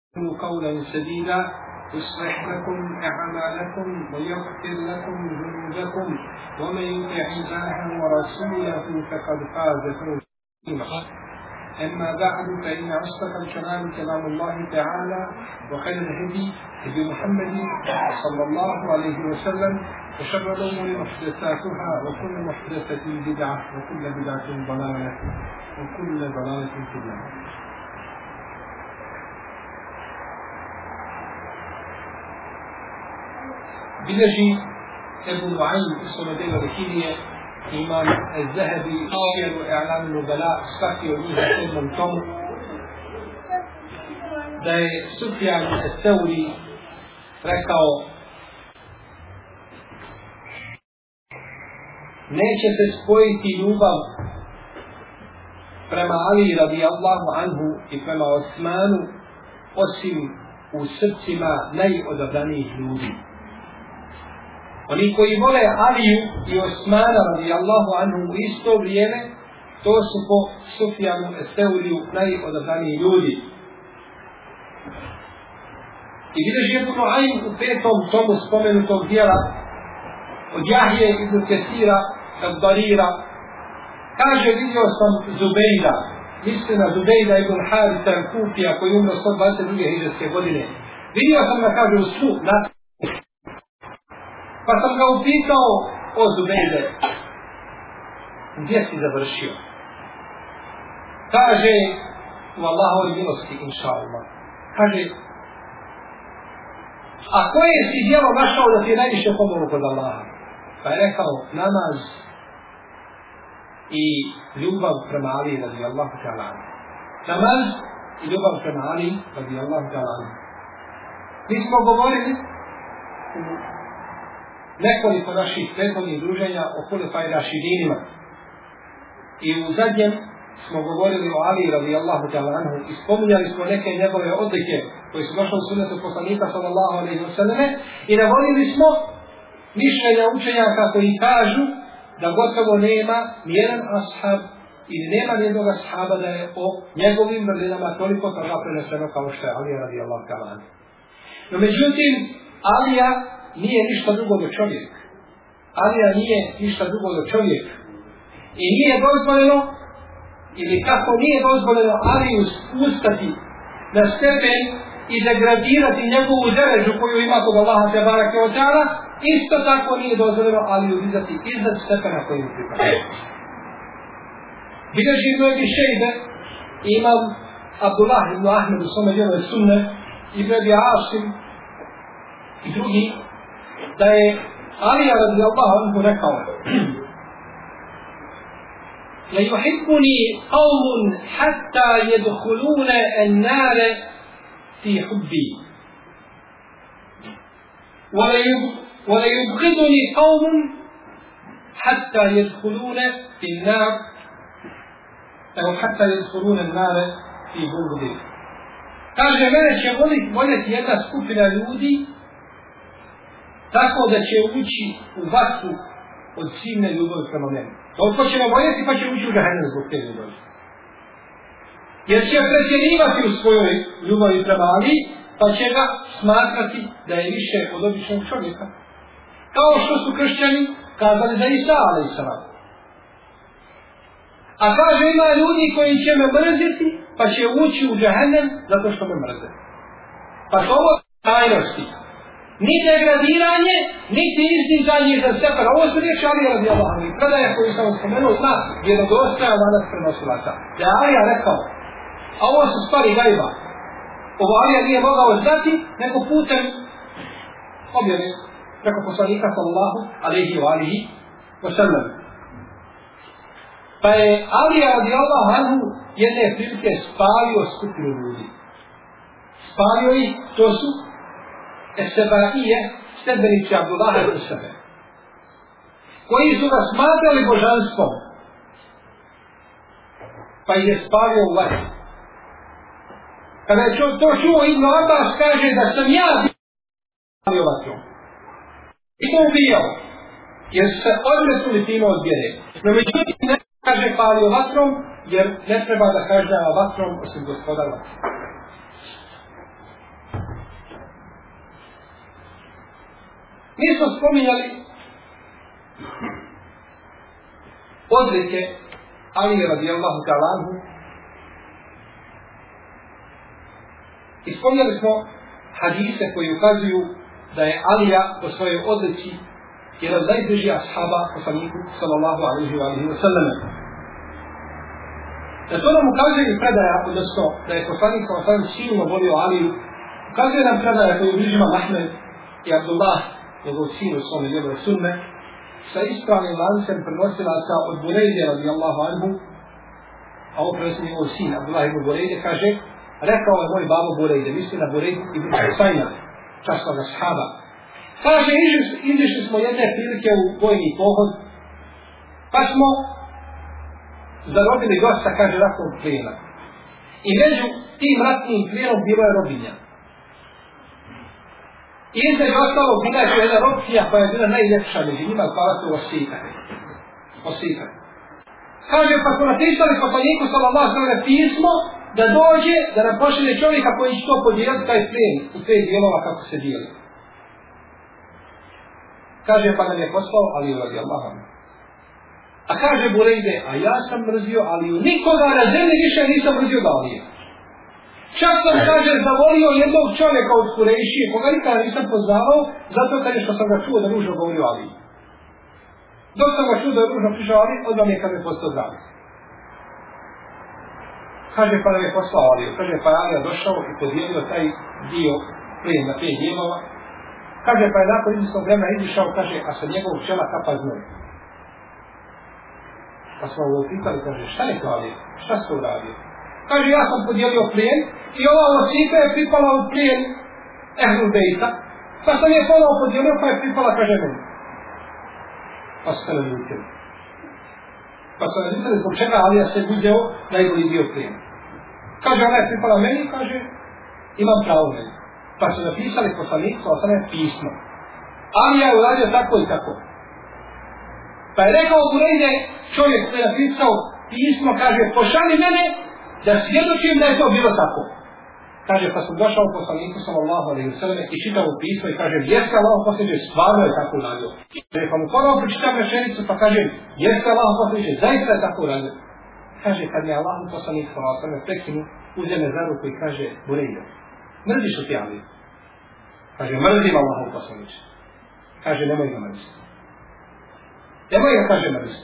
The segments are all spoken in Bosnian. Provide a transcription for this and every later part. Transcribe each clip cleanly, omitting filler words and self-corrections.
قولا سديدا يصلح لكم أعمالكم ويغفر لكم ذنوبكم ومن يطع الله ورسوله فقد فاز فوزا عظيما. أما بعد فإن أصدق الكلام كلام الله تعالى وخير الهدي هدي محمد صلى الله عليه وسلم وشر الأمور محدثاتها وكل محدثة بدعة وكل بدعة ضلالة وكل ضلالة في النار. بلجي ابن معين اسمه ديلا بكينية إمام الذهبي أشير إعلام النبلاء سكي ونيها سلم توم da je Sufjan el-Seuri rekao: neće se spojiti ljubav prema Ali radijallahu anhu i prema Osmanu osim u srcima najodabranijih ljudi. Oni koji vole Aliju i Osmana radijallahu anhu u isto vrijeme, to su po Sufjanu el-Seuriju najodabraniji ljudi. I vidiš Ibn Nuaym u 5. tomu spomenutog dijela od Jahije ibn Kesira od Barira kaže: vidio sam Zubejda, misli na Zubejda ibn Harisa al-Kufija koji umro 122. hidžretske godine. Vidio sam ga, kaže, u snu pa sam ga upitao: o Zubejde, gdje si završio? Kaže: u Allahovoj milosti, inša Allah. Kaže: a koje si djelo našao da ti je najviše pomoglo kod Allaha? Pa je rekao: namaz i ljubav prema Ali radijallahu ta'ala anhu. Namaz i ljubav prema Ali radijallahu ta'ala anhu. Mi smo govorili u nekoliko naših prethodnih druženja o Hulefaj Rašidinima i u zadnjem smo govorili o Ali radijallahu ta'ala anhu i spominjali smo neke njegove odlike koji su došli u sunnetu poslanika sallallahu alejhi ve selleme i navodili smo mišljenja učenjaka koji kažu da gotovo nema nijedan ashab ili nema nijednog ashaba da je o njegovim vrlinama toliko toga preneseno kao što je Ali radijallahu ta'ala anhu. No međutim, Alija nije ništa drugo do čovjek. Alija nije ništa drugo do čovjek. I nije dozvoljeno, ili kako nije dozvoljeno Aliju spustati na stepen i degradirati njegovu derežu koju ima kod Allaha te barake o ta'ala, isto tako nije dozvoljeno Aliju dizati iznad stepena koji mu pripada. Bilježi mnogi šejde, imam Abdullah ibn Ahmed u svome djelu sunne, ibn Abi Asim i drugi, da je Alija radijallahu anhu rekao: la yuhibbuni qawmun hatta yadkhuluna an-nar fi hubbi wa la yubghiduni qawmun hatta yadkhuluna fi an-nar aw hatta yadkhuluna an-nar fi bughdi. Kaže, mene će voljeti jedna skupina ljudi tako da će ući u vatru od silne ljubavi prema meni. Toliko će me voljeti pa će ući u džahennem zbog te ljubavi. Jer će pretjerivati u svojoj ljubavi prema Ali, pa će ga smatrati da je više od običnog čovjeka. Kao što su kršćani kazali za Isa alejsalam. A kaže, ima ljudi koji će me mrziti pa će ući u džahennem zato što me mrze. Pa to ovo tajnosti. Ni degradiranje, niti izdizanje za stepen. Ovo su riječi Alija radijallahu anhu. Predaje koju sam spomenuo zna vjerodostojan lanac prenosilaca. Da je Alija rekao: a ovo su stvari gajba. Ovo Alija nije mogao znati nego putem objave preko poslanika sallallahu alejhi wa sallam. Pa je Alija radijallahu anhu jedne prilike spalio skupinu ljudi. Spalio ih, to su Esebaije, stebenici Abdullaha ibn Sebe, koji su ga smatrali božanstvom, pa ih je spalio u vatru. Kada je to čuo Ibn Abbas, kaže da sam ja spalio vatrom. I to ubijao, jer su se odmetnuli time od vjere. No međutim ne kaže palio vatrom, jer ne treba da kažnjava vatrom osim gospodar vatra. Mi smo spominjali odlike Alije radijallahu ta'ala anhu i spominjali smo hadise koji ukazuju da je Alija po svojoj odlici jedan najbliži ashaba poslaniku sallallahu alaihi wa sallam. Da to nam ukazuje i predaja, odnosno da je poslanik sallallahu alaihi wa sallam silno volio Aliju, ukazuje nam predaja koju bližima Ahmed i Abdullah, njegov sin u svome njegove sunne, sa ispravnim lancem prenosilaca od Burejde radijallahu anhu, a ovo prenosi njegov sin Abdullah ibn Burejde, kaže, rekao je moj babo Burejde, misli na Burejde ibn Husayna, časnog ashaba. Kaže, izišli smo jedne prilike u vojni pohod, pa smo zarobili gosta, kaže, ratnog plijena. I među tim ratnim plijenom bilo je robinja. I između ostalog bila je jedna robkinja koja je bila najljepša među njima, koja su oslikane. Kaže, pa smo napisali poslaniku sallallahu alejhi ve sellem pismo da dođe, da nam pošalje čovjeka koji će to podijeliti taj plijen u 5 dijelova kako se dijeli. Kaže, pa nam je poslao Aliju radijallahu anhu. A kaže Burejde, a ja sam mrzio Aliju, nikoga na zemlji više nisam mrzio da Alije. Čak sam, kaže, zavolio jednog čovjeka od Kurejšije, koga nikada nisam poznavao, zato kaže što sam ga čuo da ružno govorio Aliji. Dok sam ga čuo da ružno prišao Aliji, odmah mi je kad me postao drago. Kaže, pa nam je poslao Aliju. Kaže, pa Alija došao i podijelio taj dio plijen na 5 dijelova. Kaže, pa je nakon izvjesnog vremena izišao, kaže, a sa njegovog čela kapa znoj. Pa smo ga upitali, kaže, šta je to Alija? Šta se uradio? Kaže, ja sam podijelio plijen i ova osika je pripala u plijen Ehlul Bejta, pa sam je ponovo podijelio, pa je pripala, kaže, meni. Pa su se naljutili. Pa su naljutili zbog čega Alija se uzeo najbolji dio plijena. Kaže, ona je pripala meni, kaže, imam pravo meni. Pa su napisali poslaniku, a sada je pismo. Alija je uradio tako i tako. Pa je rekao Burejde, čovjek koji je napisao pismo, kaže, pošalji mene da svjedočim da je to bilo tako. Kaže, pa sam došao poslaniku sallallahu alejhi ve sellem i čitao pismo i kaže, jeste Allahov poslaniče, stvarno je tako uradio. Pa mu ponovo pročitam rečenicu, pa kaže, jeste Allahov poslaniče, zaista je tako uradio. Kaže, kad mi je Allahov poslanik sallallahu alejhi ve sellem prekinu, uzme za ruku i kaže, Burejde, mrziš li ti Aliju? Kaže, mrzim Allahov poslaniče. Kaže, nemoj ga mrziti. Nemoj ga, kaže, mrziti.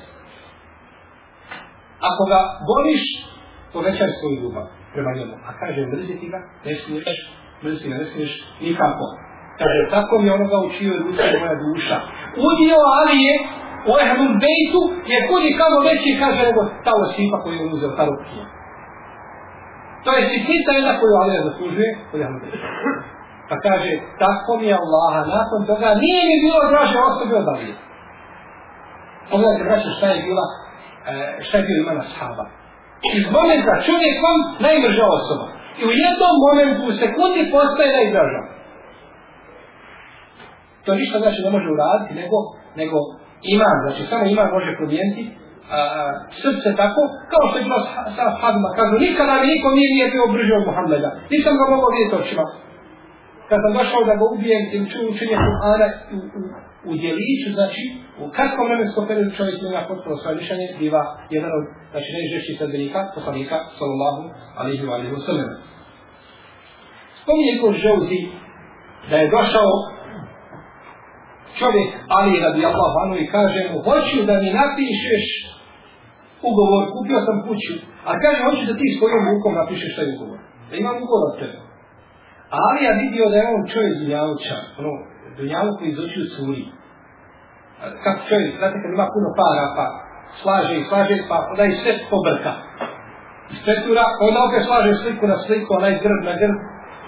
Ako ga voliš, povećaj svoju ljubav prema njemu. A kaže, mrziti ga, ne smiješ, mrziti ga, ne smiješ nikako. Kaže, tako mi onoga u čijoj ruci je moja duša. Udio Alije u Ehlul Bejtu je kudi kamo veći, kaže, nego ta osipa koju je uzeo, ta robkinja. To je sitnica jedna koju Alija zaslužuje, koju je Ehlul Bejtu. Pa kaže, tako mi je Allaha, nakon toga nije mi bilo draže osobe od Alije. Pogledajte, braće, šta je bio iman ashaba. Iz momenta čovjekom najmrža osoba. I u jednom momentu, u sekundi, postaje najdraža. To ništa znači ne može uraditi, nego iman. Znači, samo iman može promijeniti srce tako, kao što je bilo sa ashabima. Kažu, nikada mi niko nije bio brži od Muhammeda. Nisam ga mogao vidjeti očima. Kad sam došao da ga ubijem i čuo učenje Kur'ana u djeliću, znači u kratkom vremenskom periodu čovjek ima potpuno svoje mišljenje, biva jedan od najžešćih sledbenika, poslanika, sallallahu alejhi ve sellem. Spominje Ibn Džauzi da je došao čovjek Ali radijallahu anhu i kaže mu, hoću da mi napišeš ugovor, kupio sam kuću, a kaže, hoću da ti svojom rukom napišeš taj ugovor, da imam ugovor od tebe. A Alija vidio da je on čovjek dunjalučan, dunjaluku iz očiju curi. Kako čovjek, znate kad ima puno para, pa slaže, pa onda i sve pobrka. Ispretura, onda opet slaže sliku na sliku, onaj grb na grb.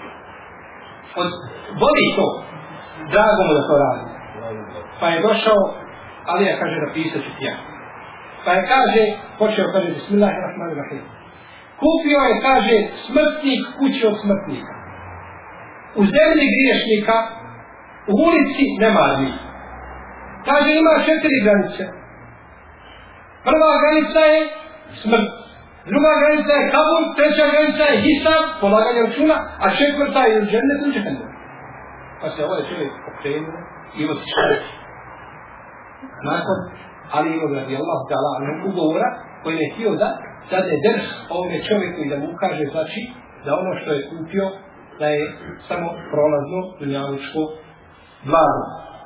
Voli to, drago mu da to radi. Pa je došao, Alija kaže, napisat ću ti ja. Pa je kaže, počeo kaže, Bismillahirrahmanirrahim. Kupio je, kaže, smrtnik kući od smrtnika. U zemlji griješnika, u ulici nemarnih. Kaže, ima 4 granice. Prva granica je smrt. Druga granica je kabur, treća granica je hisab, polaganje računa, a 4. je džennet u džehennem. Pa se ovaj čovjek okrenuo i otišao. Nakon Alijevog radijallahu ta'ala ugovora koji je htio da dade ders ovome čovjeku i da mu ukaže, znači, da ono što je kupio, da je samo prolazno dunjalučko blago.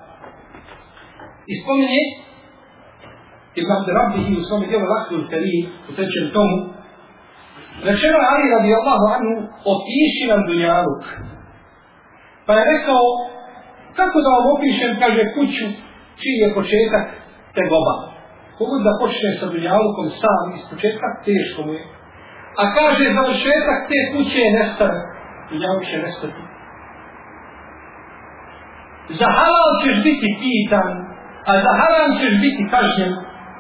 I spominje Ibn Abdurrabbihi u svome djelu Lahdul Karim u 3. tomu, rečeno je Ali radijallahu anhu, opiši nam dunjaluk. Pa je rekao, kako da vam opišem, kaže, kuću čiji je početak tegoba. Kogod da počne sa dunjalukom sam iz početka, teško mu je. A kaže, završetak te kuće je nestane. Dunjaluk će nestati. Za halal ćeš biti pitan, a za haram ćeš biti kažnjen.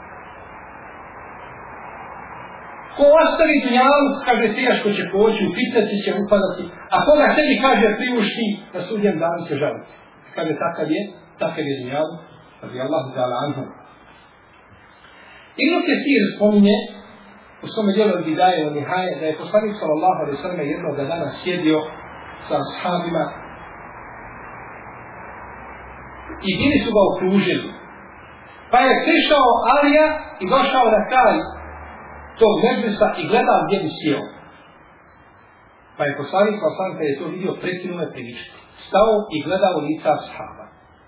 Ko ostavi dunjaluk, kaže, teško će poći, u fitneci će upadati, a koga sebi kaže priušti, na sudnjem danu će žaliti. Kaže, takav je dunjaluk, radijallahu ta'ala anhu. Ibn Kesir spominje u svome djelu Bidaje o Nihaje da je poslanik sallallahu alejhi ve sellem jednog dana sjedio sa ashabima i bili su ga okružili. Pa je prišao Alija i došao na kraj tog mezlisa i gledao gdje bi sjeo. Pa je poslanik sallallahu kad je to vidio prekinuo je pričati. Stao i gledao lica ashaba.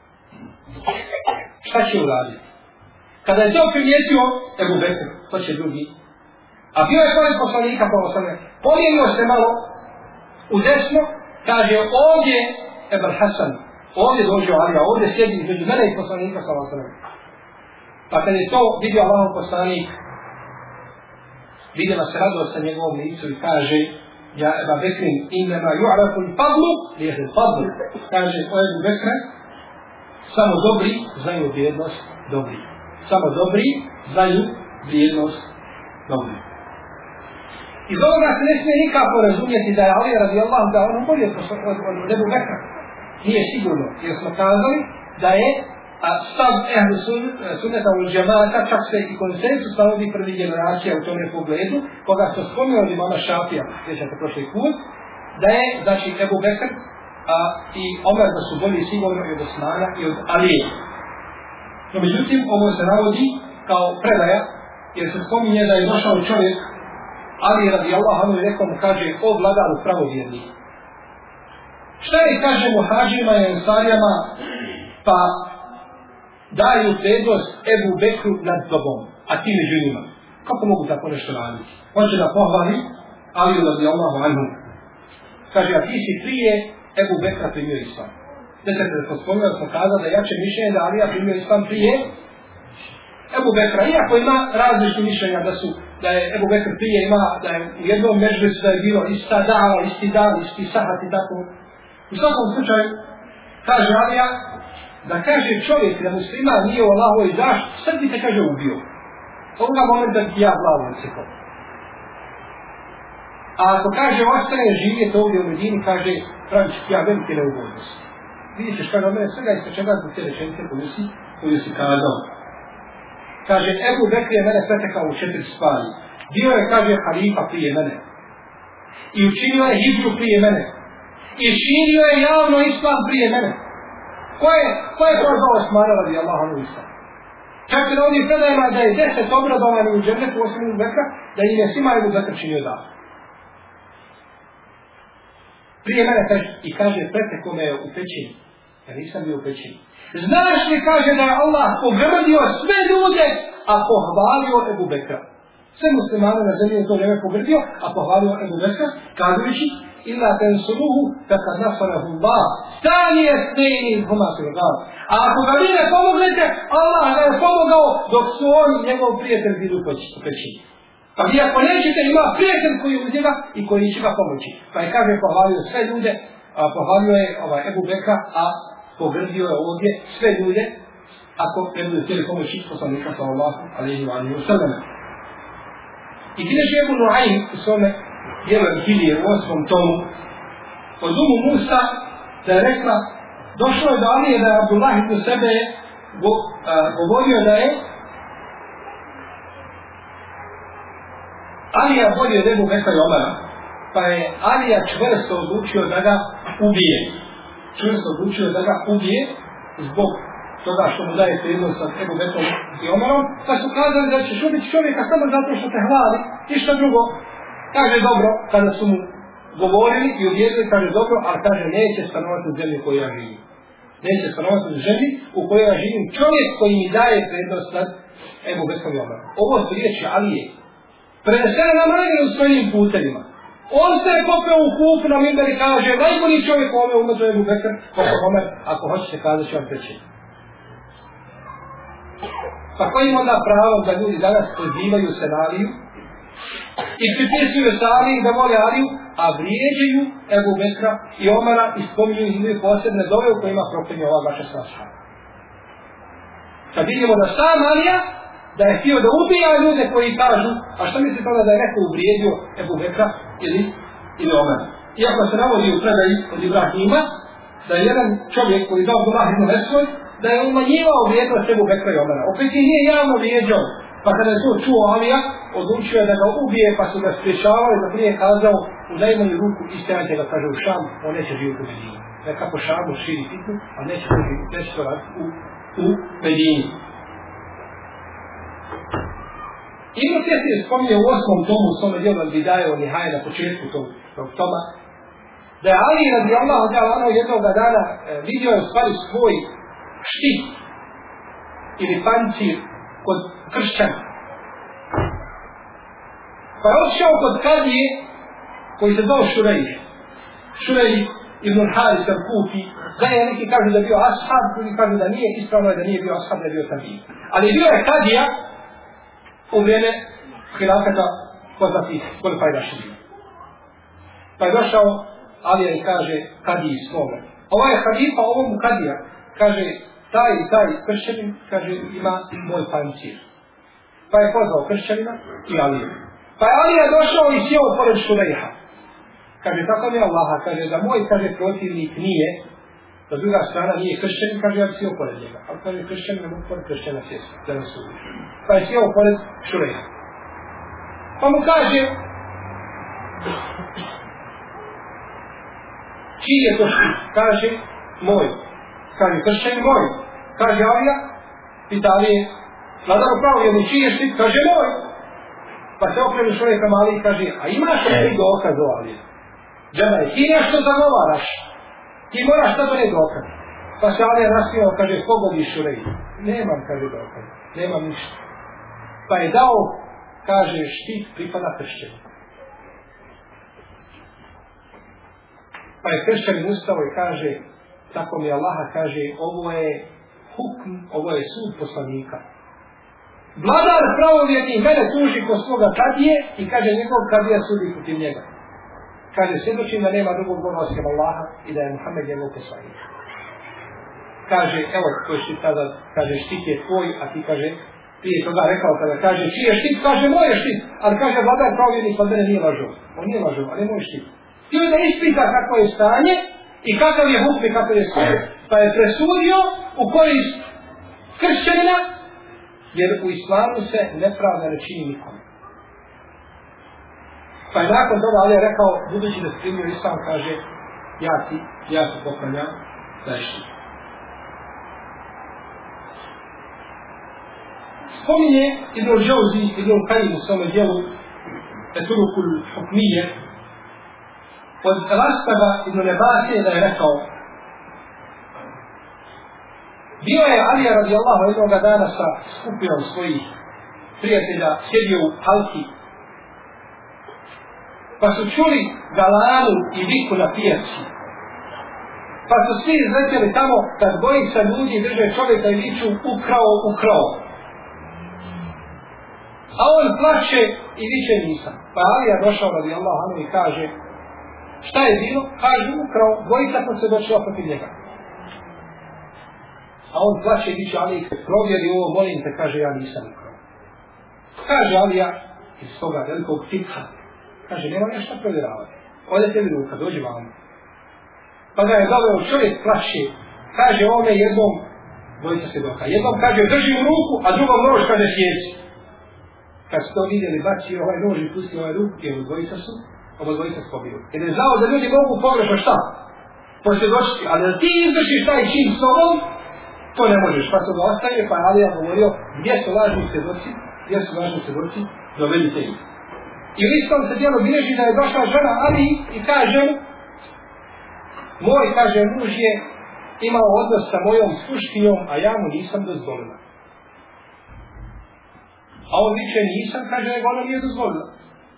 Šta će uraditi? Kada je to primijetio Ebu Bekr, to će drugi. A bio je pored poslanika, pomijenio se malo u desno, kaže ovdje Ebel Hasan, ovdje dođe Alija, ovdje sjedi između mene i poslanika sallallahu. Pa kada je to vidio Allahov poslanik, vidjela se radost sa njegovom licu i kaže, ja Eba Bekrin innama ju'rafu l-fadlu, lijeh l-fadlu, kaže o Ebu Bekra, samo dobri znaju vrijednost dobri. Samo dobri znaju vrijednost dobri. Iz ovoga se ne smije nikako razumjeti da je Ali radijallahu da ono bolje od Ebu Bekra. Nije sigurno, jer smo kazali da je stav ehlu sunneta u džemata, čak se i konsensus stavovi prvi generacija u tome pogledu, koga se spomnio od imama Šafija, sjećate prošli put, da je, znači, Ebu Bekr i Omer da su bolji sigurno i od Osmana i od Alije. No, međutim, ovo se navodi kao predaja, jer se spominje da je došao čovjek, Ali radijallahu anhu i rekao mu, kaže, o vladaru pravovjernih. Šta je, kaže, muhađima i ensarijama, pa daju prednost Ebu Bekru nad tobom, a ti među njima. Kako mogu tako nešto raditi? Hoće da pohvali Ali radijallahu anhu. Kaže, a ti si prije Ebu Bekra primio islam. Desete da smo spomenuli, da smo kazali da jače mišljenje da Alija primio islam prije Ebu Bekra. Iako ima različite mišljenja da je Ebu Bekr prije ima, da je u jednom mežbesu da je bilo ista dava, isti dan, isti sahat i tako. U svakom slučaju, kaže Alija, da kaže čovjek da muslima nije u Allahovoj zaštiti, sad bi te, kaže, ubio. Ovoga momenta ti ja glavu odsekao. A ako kaže ostane živjeti ovdje u Medini, kaže, praviš ja velike neugodnosti. Vidite što je od mene svega istračena zbog te rečenice koju si kazao. Kaže, Ebu Bekr je mene pretekao u 4 stvari. Bio je, kaže, halifa prije mene. I učinio je hidru prije mene. I širio je javno islam prije mene. Ko je prozvao Osmana radijallahu anhu islam? Čak se na ovdje predajema da je 10 obradovani u džennetu osim Ebu Bekra, da im je svima Ebu Bekr činio da. Prije mene kaže, i kaže, pretekao me u pećini. Ja nisam bio u pećini. Znaš li, kaže, da je Allah pogrdio sve ljude, a pohvalio Ebu Bekra. Sve muslimane na zemlji je to vreme pogrdio, a pohvalio Ebu Bekra, kazujući, illa tensuruhu, takad nasarahu Allah, stanije snejni huma sirgal. A ako ga vi ne pomognete, Allah ga je pomogao dok su oni njegov prijatelj bili u pećini. Pa vi ako nećete, ima prijatelj koji uz njega i koji će ga pomoći. Pa je, kaže, pohvalio sve ljude, pohvalio je Ebu Bekra, a pogrdio je ovdje sve ljude, ako ne budu htjeli pomoći poslanika sallallahu alejhi ve sellem. I bileži Ebu Nuaym u svome dijelu Hilije u 8. tomu od Musa da je rekla, došlo je do Alije da je Abdullah ibn Sebe govorio da je Alija bolje od Ebu Bekra i Omara, pa je Alija čvrsto odlučio da ga ubije. zbog toga što mu daje prednost sa Ebu Bekrom i Omerom, pa su kazali da ćeš ubiti čovjeka samo zato što te hvali, ništa drugo. Kaže dobro, kada su mu govorili i uvjerili, kaže dobro, ali kaže neće stanovati u zemlji u kojoj ja živim. Neće stanovati u zemlji u kojoj ja živim čovjek koji mi daje prednost nad Ebu Bekrom i Omerom. Ovo su riječi Alije. Prenesene nam najbolje u svojim putevima. On se je popeo u kupu na minber i kaže najbolji čovjek u ove umetu Ebu Bekr, Omer, ako hoćete kazat ću vam treći. Pa koji ima onda pravo da ljudi danas pozivaju se na Aliju i pripisuju se Aliji da vole Aliju, a vrijeđaju Ebu Bekra i Omara i spominju imaju posebne dove u kojima proklinje ova vaša svašta. Kad vidimo da sam Alija da je htio da ubija ljude koji kažu, a što mislite onda da je neko uvrijedio Ebu Bekra ili Omara? Iako se navodi u predaji od Ibrahima, da je jedan čovjek koji dao Abdullah ibn Mesud, da je umanjivao vrijednost Ebu Bekra i Omara. Opet ih nije javno vrijeđao, pa kada je to čuo Alija, odlučio je da ga ubije, pa su ga spriječavali, da prije kazao u najmanju ruku istajate ga, kaže u Šam, on neće živjeti u Medini. Neka po Šamu širi fitnu, a neće to raditi u Medini. Ibn Kesir spominje u 8. tomu u svome dijelu Al-Bidaje o Nihaje na početku tog toma, da je Ali radijallahu ta'ala jednog dana vidio je u stvari svoj štit ili pancir kod kršćana. Pa je odšao kod kadije koji se zove Šurej ibn Haris al-Kufi, da je neki kažu da je bio ashab, drugi kažu da nije, ispravno je da nije bio ashab, da je bio kadija. Ali bio je kadija u vrijeme hilafeta poznatih Hulefaj Rašidina. Pa je došao Alija i kaže kadiji svome. Ovaj je halifa, ovo mu kadija, kaže taj i taj kršćanin, kaže ima moj pancir. Pa je pozvao kršćanina i Aliju. Pa je Alija došao i sjeo pored Šurejha. Kaže tako mi Allaha, kaže da moj kaže protivnik nije, da druga strana nije kršćanin, kaže ja bi sjeo pored njega. Ali kaže kršćanin ne mogu pored kršćana sjesti, da ne sudi. Pa je sjeo pored Šurejha. Pa mu kaže čiji je to štit? Kaže moj. Kaže kršćanin moj. Kaže Alija, pita Alije, vladar upravljeni čiji je štit? Kaže moj. Pa se okrenu Šurejh prema Aliji i kaže, a imaš li dokaz o Alije? Džemaj, ti nešto zagovaraš, ti moraš da to ne dokaz. Pa se Alija nasmijao, kaže, pogodi Šurejh. Nemam, kaže, dokaz, nemam ništa. Pa je dao, kaže, štit pripada kršćanu. Pa je kršćanin ustao i kaže, tako mi Allaha kaže, ovo je hukm, ovo je sud poslanika. Vladar pravovjerni mene tuži kod svoga kadije i kaže njegov kadija sudi protiv njega. Kaže svjedočim da nema drugog Boga osim Allaha i da je Muhammed njegov poslanik. Kaže, evo koji štit tada, kaže štit je tvoj, a ti kaže, prije toga rekao kada kaže čiji je štit, kaže moj je štit, ali kaže vladar pravovjerni kod mene nije lažov. On nije lažov, ali je moj štit. I onda ispita kako je stanje i kakav je hukm i kakav je sud. Pa je presudio u korist kršćanina, jer u islamu se nepravda ne čini nikome. Pa je nakon toga Ali je rekao, budući da primio islam, kaže, ja se poklanjam da je štit. Spominje Ibn Džauzi, Ibn Kajim u svome dijelu Eturukul Hukmije, od Rastava Ibn Nebasije da je rekao, bio je Alija radijallahu jednoga dana sa skupinom svojih prijatelja, sjedio u halki, pa su čuli galanu i viku na pijaci. Pa su svi izletjeli tamo kad dvojica ljudi drže čovjeka i viču ukrao. A on plače i viče nisam. Pa Alija došao radijallahu anhu i kaže, šta je bilo? Kaže ukrao, dvojica smo se došla protiv njega. A on plače i viče Alija, provjeri ovo, molim te, kaže ja nisam ukrao. Kaže Alija iz toga velikog tipha, kaže nema nešto provjeravati. Ode tebi ruka, dođi vam. Pa ga je doveo čovjek plače, kaže ovome jednom, dvojica se doka, jednom kaže drži u ruku, a drugom nož kaže sjeci. Kad su to vidjeli, baci ovaj nož i pusti ovaj ruku, jer oba dvojica se pobiju. Jer je znao da ljudi mogu pogrešno šta? Posvjedočiti, ali da ti izvršiš taj čin s tobom, To ne možeš, pa se ga ostavio, pa je Alija govorio, gdje su lažni svjedoci, dovedite ih. I u istom se dijelu bilježi da je došla žena Ali i kaže mu, moj, kaže, muž je imao odnos sa mojom sluškinjom, a ja mu nisam dozvolila. A on viče nisam, kaže, nego ona nije dozvolila.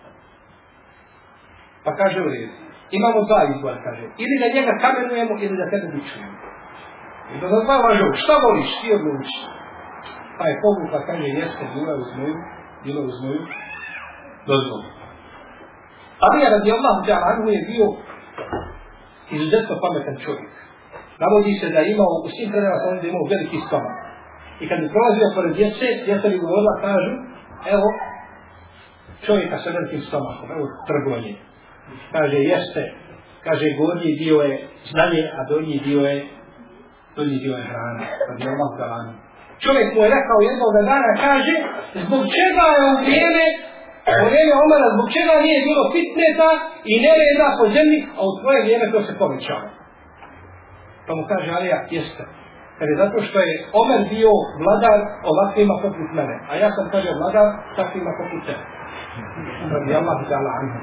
Pa kaže u redu. Imamo dva izbora, kaže. Ili da njega kamenujemo, ili da tebe bičujemo. I da za dva važu, šta voliš, ti odluči. Pa je povukla, kaže, jeste, bilo uz moju dozvolu. Alija radijallahu ta'ala anhu je bio izuzetno pametan čovjek. Navodi se da je imao, u svim predama sam da imao veliki stomak. I kad bi prolazio pored djeca bi govorila, kažu, evo, čovjeka sa velikim stomakom, evo trgovanje. Kaže, jeste, kaže, gornji dio je znanje, a donji dio je hrana. Radijallahu ta'ala anhu. Čovjek mu je rekao jednog dana, kaže, zbog čega je u vrijeme Omara, zbog čega nije bilo fitneta i nereda po zemlji, a u tvoje vrijeme to se povećava. Pa mu kaže Alija, jeste. Jer je zato što je Omer bio vladar ovakvima poput mene, a ja sam, kaže, vladar takvima poput tebe. Radijallahu ta'ala anhu.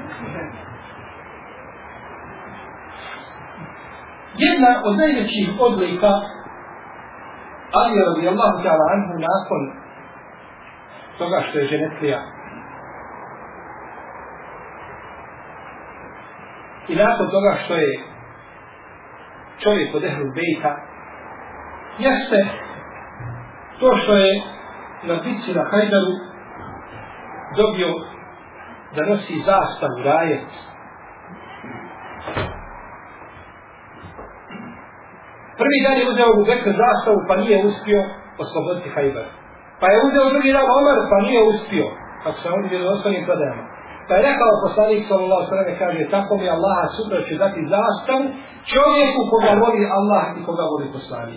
Jedna od najvećih odlika Alija radijallahu ta'ala anhu nakon toga što je ženetlija i nakon toga što je čovjek od Ehlul Bejta jeste to što je na bitci na Hajdaru dobio da nosi zastavu, rajet. Prvi dan je uzeo Abu Bekr zastavu pa nije uspio osloboditi Hajbar. Pa je uzeo drugi dan Omar pa nije uspio, kako se oni bili osnovnim predajama. Pa je rekao poslanik sallallahu alejhi ve sellem, kaže, tako mi Allaha sutra će dati zastavu čovjeku koga voli Allah i koga voli poslanik.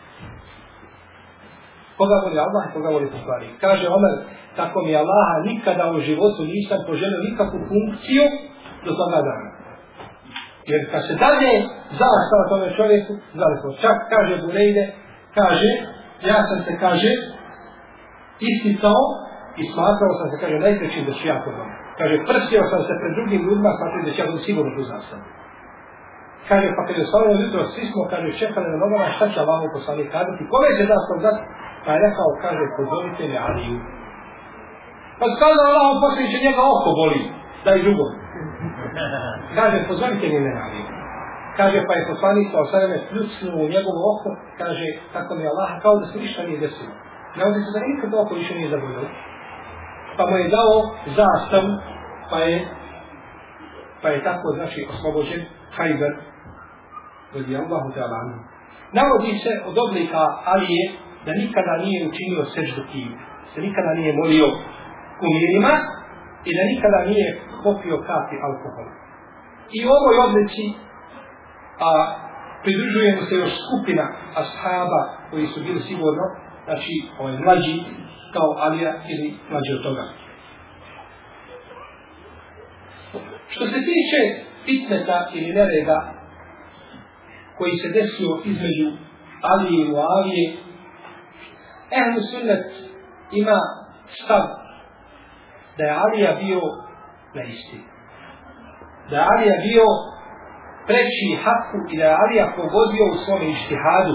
Koga voli Allah i koga voli poslanik. Kaže Omer, tako mi Allaha nikada u životu nisam poželio nikakvu funkciju do toga dana. Jer kad se dalje zastava tome čovjeku, zavisno, čak kaže Burejde, kaže, ja sam se, kaže, isticao i smatrao sam se, kaže, najprećim da ću ja to doma. Kaže, prstio sam se pred drugim ljudima, smatrao da ću ja dom sigurno tu zastavu. Kaže, pa kad je ostavljeno jutro, svi smo, kaže, čekali na nogama, šta će Allahu poslanik kazati, kome će zastavu dati? Pa je rekao, kaže, pozovite me Aliju. Pa skazao Allahom poslanik će njega oko boli, da i drugom. Kaže, pozovite me Aliju. Kaže, pa je poslanik sa osvrame pljucnuo u njegovo oko, kaže, tako mi Allah, kao da se ništa nije desilo. Navodi se da nikad oko više nije zaboljelo. Pa mu je dao zastavu, pa je tako, znači, oslobođen Hajber, radijallahu ta'ala anhu. Navodi se od oblika Alije da nikada nije učinio seždu kivu, se nikada nije molio kumirima i da nikada nije popio kapi alkohola. I u ovoj oblici pridružuje mu se još skupina ashaba koji su bili sigurno, znači mlađi kao Alija ili mlađi od toga. Što se tiče fitneta ili nereda koji se desio između Alije i Muavije, Ehlu Sunnet ima stav da je Alija bio na istini. Da je Alija bio preći haku i da je Alija pogodio u svome ištihadu.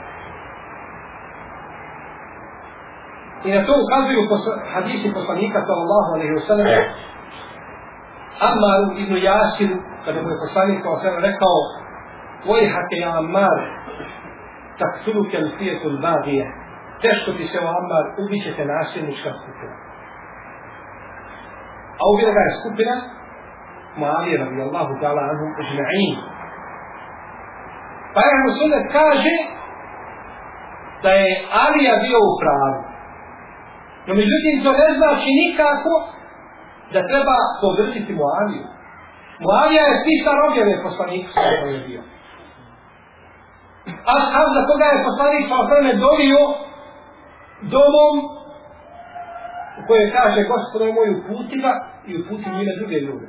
I na to ukazuju hadisi poslanika sallallahu alejhi ve sellem Ammaru ibn Jasiru, kada mu je poslanik sallallahu alejhi ve sellem rekao: "Vojhake ja Ammar, taktuluke l-fijetul bagije." Teško ti se o Ammar, ubićete nasilnička skupina. A ubila ga je skupina Muavije radijallahu ta'ala anhu ajma'in. Pa Ehlu Sunnet kaže da je Alija bio u pravu. No međutim to ne znači nikako da treba podržiti Muaviju. Muavija je pisar objave poslanika koji je bio. Ashab za koga je poslanik sallallahu dovio domom u kojoj kaže: Gospodo moj, uputi ga i uputi njime druge ljude.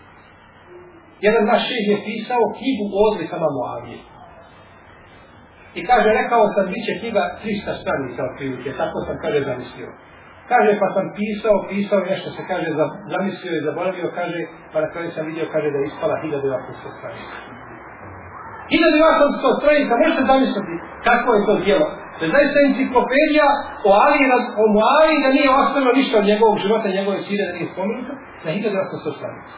Jedan naš šejh je pisao knjigu o odlikama Muavije. I kaže, rekao sam, bit će knjiga 300 stranica otprilike, tako sam, kaže, zamislio. Kaže, pa sam pisao nešto se, kaže, zamislio i zaboravio, kaže, pa na kraju sam vidio, kaže, da je ispala 1800 stranica. 1800 stranica, možete zamisliti kako je to djelo. Da je zaista enciklopedija o Muaviji, da nije ostavilo ništa od njegovog života, njegove sire, da nije spomenuto, na 1800 stranica.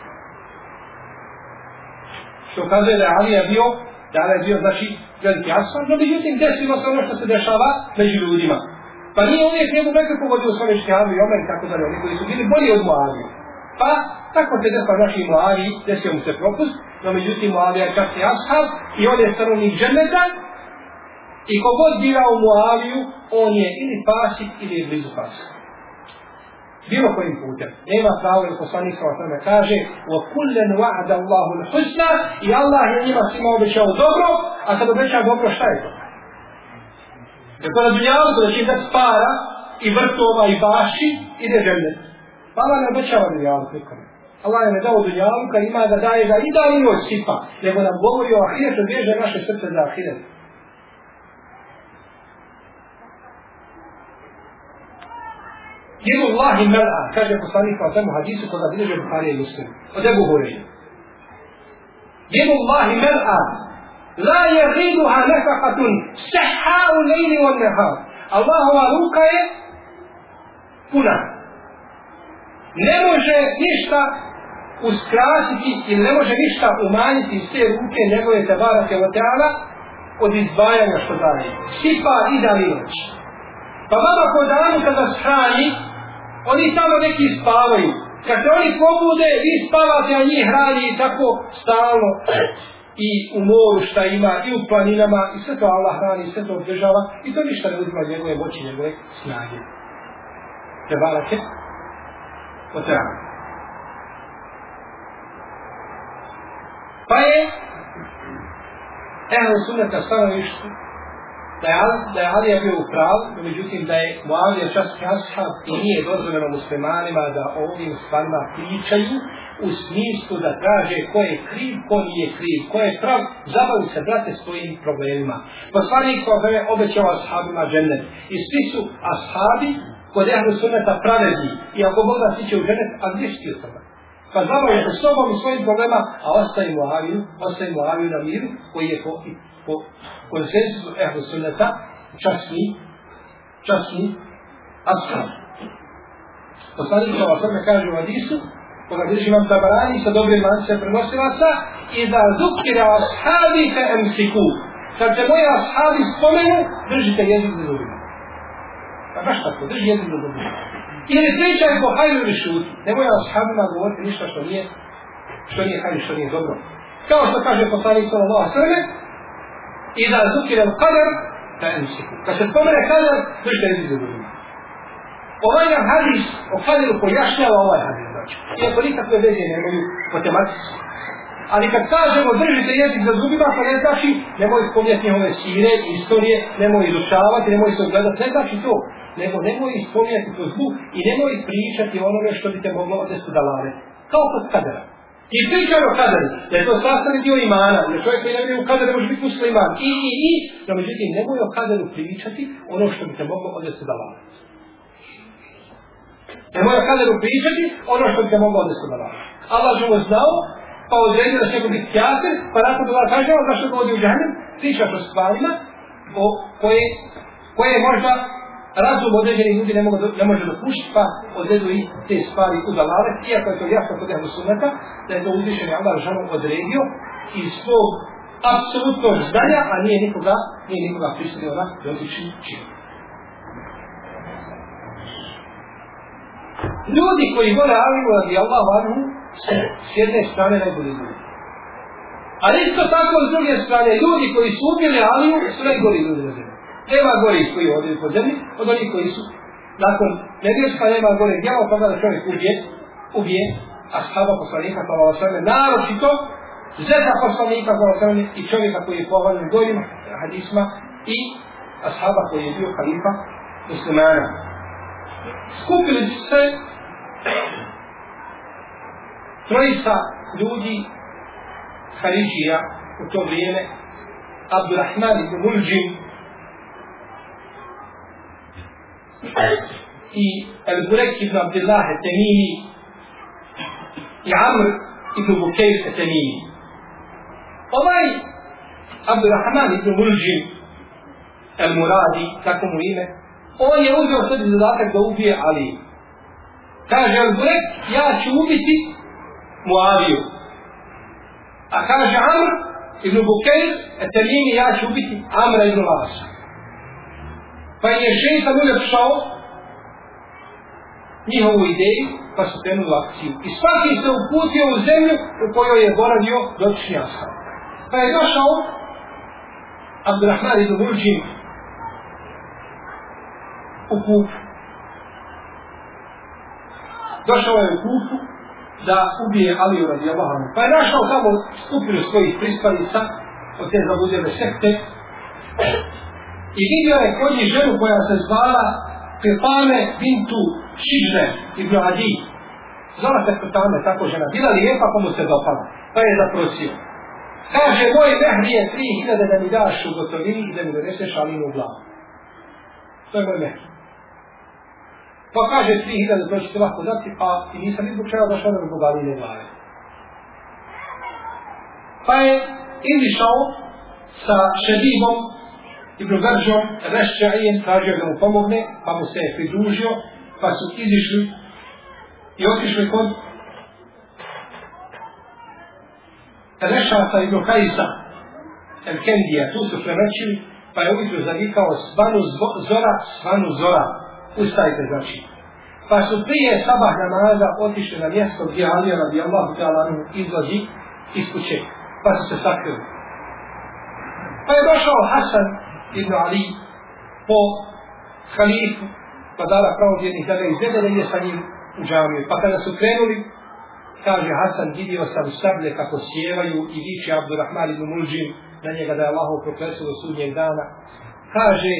Što ukazuje da je Alija bio, znači, veliki ashab, no međutim, desilo se ono što se dešava među ljudima. Pa nije uvijek njegu nekako pogodio svoje štihadu i Omer i tako dalje, oni koji su bili bolji od Muavije. Pa, tako se desilo naši Muaviji, desio mu se propust, no međutim, Muavija je časni ashab i on je stanovnik dženneta i kogod birao Muaviju, on je ili pasik ili je blizu pasika. Bilo kojim putem. Nema pravo jer poslanik sallallahu alejhi ve sellem kaže: "Wa kullan wa'ada Allahu al-husna", i Allah je njima svima obećao dobro, a kad obeća dobro, šta je to? Jer to na dunjalu, da će im dati para i vrtova i baši, ide džennet. Allah ne obećava dunjalu nikome. Allah je ne dao dunjalu kad ima da daje ga i da i od sipa, nego nam govori o ahiretu, veže naše srce za ahiret. Jedullahi mel'a, kaže poslanik u temu hadisu koga bilježe Buharija i Muslim, od Ebu Hureyre. Jedullahi mel'a, la yaziduha nafaqatun sahha'u lejli wan nahar. Allahova ruka je puna. Ne može ništa uskratiti ili ne može ništa umanjiti iz te ruke njegove tebarake wa ta'ala od izdvajanja što daje. Sipa i da noć. Pa vama po danu kada shrani, oni samo neki spavaju. Kad se oni pobude, vi spavate, a njih hrani i tako stalno. I u moru šta ima, i u planinama, i sve to Allah hrani, i sve to održava, i to ništa ne uzima njegove moći, njegove snage. Tebarake wa ta'ala. Pa je Ehl Sunneta stanovištu da je Alija bio u pravu, međutim da je Muavija časni ashab i nije dozvoljeno muslimanima da o ovim stvarima pričaju u smislu da traže ko je kriv, ko nije kriv, ko je prav, zabavi se, brate, svojim problemima. Poslanik je obećao ashabima džennet i svi su ashabi kod Ehlu Sunneta pravedni i ako Bog da stiće u džennet, a gdje štio toga? Pa zabavi se sobom i svojim problema, a ostaje Muaviju na miru koji je po konsensusu Ehlu Sunneta časni ashab. Poslanik kaže u hadisu, koga bilježi Imam Tabarani sa dobrim lancem prenosilaca, i da zukira ashabi fe emsiku. Kad se moji ashabi spomenu, držite jezik za zubima. Pa baš tako, drži jezik za zubima. Ili pričaj po hajru ili šuti. Nemoj ashabima govoriti ništa što nije hajru, što nije dobro. Kao što kaže poslanik sallallahu alejhi ve sellem, i da zukira al-qadar fe emsiku. Kad se spomene qadar, držite jezik za zubima. Ovaj nam hadis o qadaru pojašnjava ovaj hadis. Iako nikakve veze nemaju po tematici. Ali kad kažemo držite jezik za zubima, to ne znači nemoj spominjati njihove sire, istorije, nemoj izučavati, nemoj se ogledati, ne znači to. Nego nemoj spominjati po zbu i nemoj pričati onome što bi te moglo odnesti da lave. Kao kod kadera. I pričaj o kaderu, da je to sastavni dio imana, da čovjek koji ne vidi u kaderu može biti musliman. No međutim, nemoj o kaderu pričati ono što bi te moglo odnesti da lave. Ne mora kaderu pričati ono što bi se moglo odnesti da radi. Allah živo znao, pa odredio da će neko biti kjaser, pa nakon toga kaže on zašto ga vodi u džahnem, pričaš o stvarima koje možda razum određenih ljudi ne može dopušiti, pa odredu i te stvari u dalale, iako je to jasno kod Ehlu Sunneta, da je to uzvišeni Allah živo odredio iz svog apsolutnog znanja, a nije nikoga prisilio na dotični čin. Ljudi koji vole Aliju radi Allahu anhu s jedne strane najbolji ljudi. Ali isto tako s druge strane ljudi koji su ubili Aliju su najbolji ljudi na zemlji. Nema gori koji odaju po zemlji od onih koji su nakon nevjerska nema gore djela od toga da čovjek ubije ashaba poslanika sallallahu alejhi ve sellem, naročito zeta poslanika sallallahu alejhi ve sellem i čovjeka koji je pohvaljen gorim hadisma i ashaba koji je bio halifa muslimana. Skupili su se trojica ljudi Haridžija u to vrijeme, Abdurrahman ibn Muljim i El-Burek ibn Abdillah Etemini i Amr ibn Bukejr Etemini. Ovaj Abdurrahman ibn Muljim El-Muradi, tako mu ime, on je uzeo sebi zadatak da ubije Ali. Kaže El-Burek, ja ću ubiti Muaviju. A kaže Amr ibn Bukejr Etemini, ja ću ubiti Amra ibn Lasa. Pa je šeitan uljepšao njihovu ideju, pa su krenuli u akciju. I svaki se uputio u zemlju u kojoj je boravio dotični ashab. Pa je došao Abdurrahman ibn Muljim u Kufu. Došao je u Kufu da ubije Aliju radijallahu anhu. Pa je našao tamo skupinu svojih prispalica od te zabludjele sekte i vidio je kod njih ženu koja se zvala Qitame bintu Šidne ibn Adi. Zvala se Qitame, tako žena. Bila lijepa pa mu se dopala. Pa je zaprosio. Kaže, moj mehr je 3000 da mi daš u gotovini i da mi doneseš Alinu u glavu. To je moj mehr. Pa kaže 3000 to ćete lahko dati, a i nisam izbog čega došao da zbog Aline glave. Pa je izišao sa Šedibom Ibn Gržom, Rešćajem, tražio da mu pomogne, pa mu se je pridružio, pa su izišli i otišli kod Rešata Ibn Kajsa, El-Kendija, tu su premećili, pa je ujutro zavikao svanu zora, svanu zora, ustajte znači. Pa su prije sabah namaza otišli na mjesto gdje Alija radijallahu ta'ala anhu izlazi iz kuće, pa su se sakrili. Pa je došao Hasan ibn Ali po halifu, pa dala pravovjernih da ga izvede da ide sa njim u džamiju. Pa kada su krenuli, kaže Hasan, vidio sam sablje kako sjevaju i viče Abdurrahman ibn Muljim na njega da je Allahov prokletstvo do sudnjeg dana. Kaže,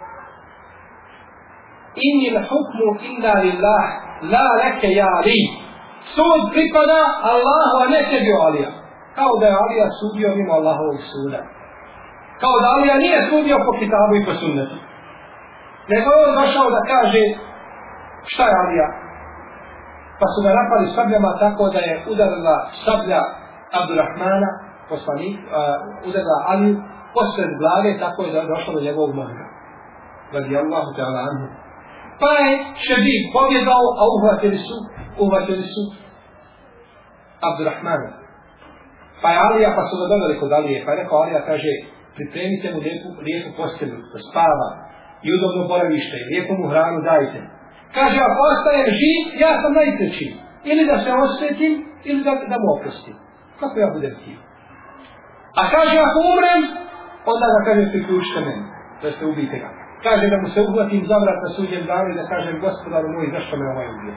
inni l'hukmu illa lillah, la leke ja Ali. Sud pripada Allahu, a ne tebi Alija. Kao da je Alija sudio mimo Allahovog suda. Kao da Alija nije sudio po kitabu i po sunnetu. Nego je on došao da kaže šta je Alija. Pa su ga napali sabljama tako da je udarila sablja Abdurrahmana, poslanik, udarila Aliju posred glave tako da je došlo do njegovog mozga. Radijallahu ta'ala anhu. Pa je Šedib pobjegao, a uhvatili su Abdurrahmana. Pa je Alija, pa su ga doveli kod Alije, pa je rekao Alija, kaže, pripremite mu lijepu postelju, da spava i udobno boravište, lijepu mu hranu dajte. Kaže, ako ostajem živ, ja sam najpreći. Ili da se osvetim, ili da mu oprostim. Kako ja budem htio? A kaže, ako umrem, onda ga kaže, priključite meni, da ste ubijte ga. Kaže, da mu se uhvatim za vrat na sudnjem danu i da kažem, gospodaru moj, zašto me ovaj ubio?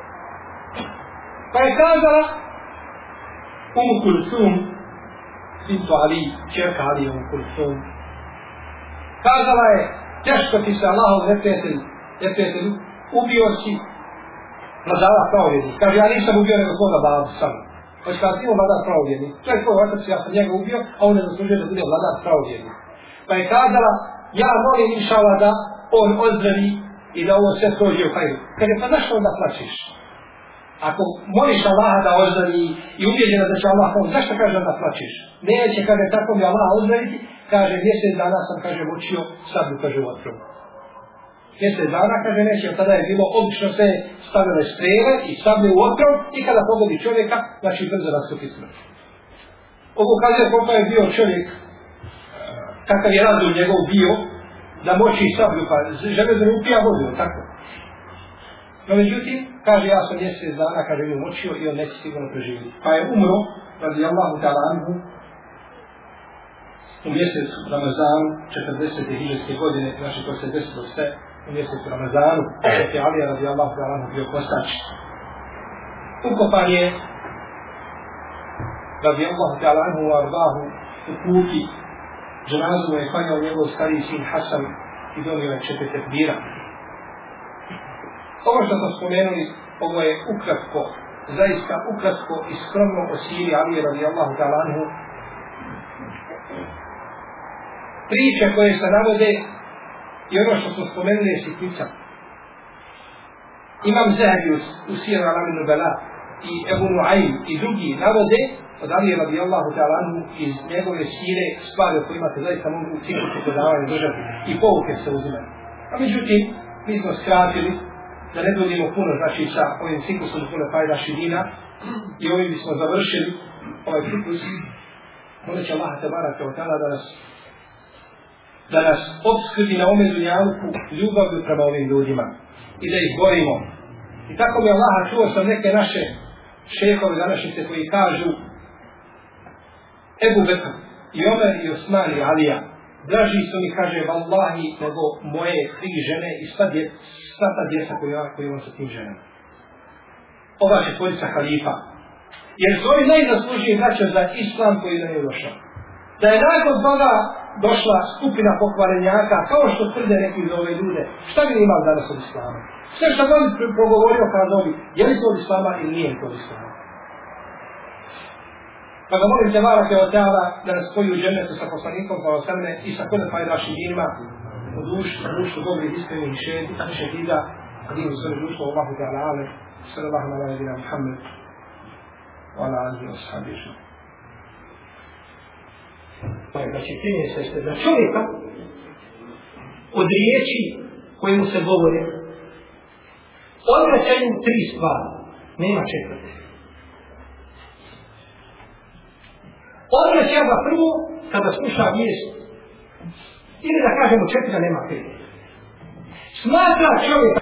Pa je kazala, Kulsum, bintu Ali, čerka Ali Kulsum, kazala je, teško ti se Allahov neprijatelju, ubio si vladara pravovjernih. Kaže, ja nisam ubio nego svoga babu sam. Hoće kada ti imao vladar pravovjernih, to je tvoj otac, ja sam njega ubio, a on ne zaslužuje da bude vladar pravovjernih. Pa je kazala, ja molim inšala da on ozdravi i da ovo sve prođe u hajru. Kaže, pa zašto onda plaćeš? Ako moliš Allaha da ozdravi i ubjeđena da će Allah pomoći, zašto kaže da plaćeš? Neće, kaže, tako mi Allah ozdraviti, kaže, mjesec dana sam, kaže, mučio sablju, kaže, u vatru. Mjesec dana, kaže, neće, tada je bilo, obično se stavile strele i sablje u otrov i kada pogodi čovjeka, znači brzo nastupi smrt. Ovo kaže koliko je bio čovjek, kakav je razum njegov bio, da moći sablju, pa železo ne upija vodu, tako. No međutim, kaže, ja sam mjesec dana, kaže, mi močio i on neće sigurno preživjeti. Pa je umro, radijallahu ta'ala anhu, u mjesecu Ramazanu, 40. hidžarske godine, znači to se desilo sve u mjesecu Ramazanu, dok je Alija radijallahu ta'ala anhu bio postač. Ukopan je, radijallahu ta'ala anhu u Ardahu, u Kufi, dženazu mu je klanjao njegov stariji sin Hasan i donio je 4 tekbira. Ovo što smo spomenuli, ovo je ukratko, zaista ukratko i skromno o siri Alije radijallahu ta'ala anhu. Priče koje se navode i ono što smo spomenuli je sitnica. Imam Zahabius u Siru Alamin Nubala i Ebu Nuaym i drugi navode od Alije radijallahu ta'ala anhu iz njegove sire stvari o kojima se zaista mogu u ciklusu predavanja držati i pouke se uzimati. A međutim, mi smo skratili da ne budemo puno, znači sa ovim ciklusom puno fajda širina i ovim bismo završili ovaj ciklus. Molit će Allah tabaraka wa ta'ala da nas obskrbi na ome dunjaluku ljubavlju prema ovim ljudima i da ih borimo. I tako mi Allaha čuo sam neke naše šehove današnjice koji kažu Ebu Bekr i Omer i Osman i Alija draži su mi, kaže, vallahi, nego moje 3 žene i sva ta djeca koju imam sa tim ženama. Ova četvorica halifa. Jer su ovi najzaslužniji braća za islam koji nam je došao. Da je nakon toga došla skupina pokvarenjaka, kao što tvrde neki za ove ljude, šta bi imali danas od islama? Sve što bi progovorio kao novi, je li to od islama ili nije to od islama? Pa ga molim te barake od Teala da nas spoji u džennetu sa poslanikom Salasamne i sa kone fajdašim dinima u društvu dobrih iskrenih šehida, a dinu sve društvo Allahu Teala ale, sallallahu ala nabina Muhammed, wa ala alihi wa sahbihi. Znači, primjer se da čovjeka od riječi koje mu se govore odvraćaju 3 stvari, nema 4. Odvraća ga prvo kada sluša vijest ili da kažemo 4, nema 5. Smatra čovjeka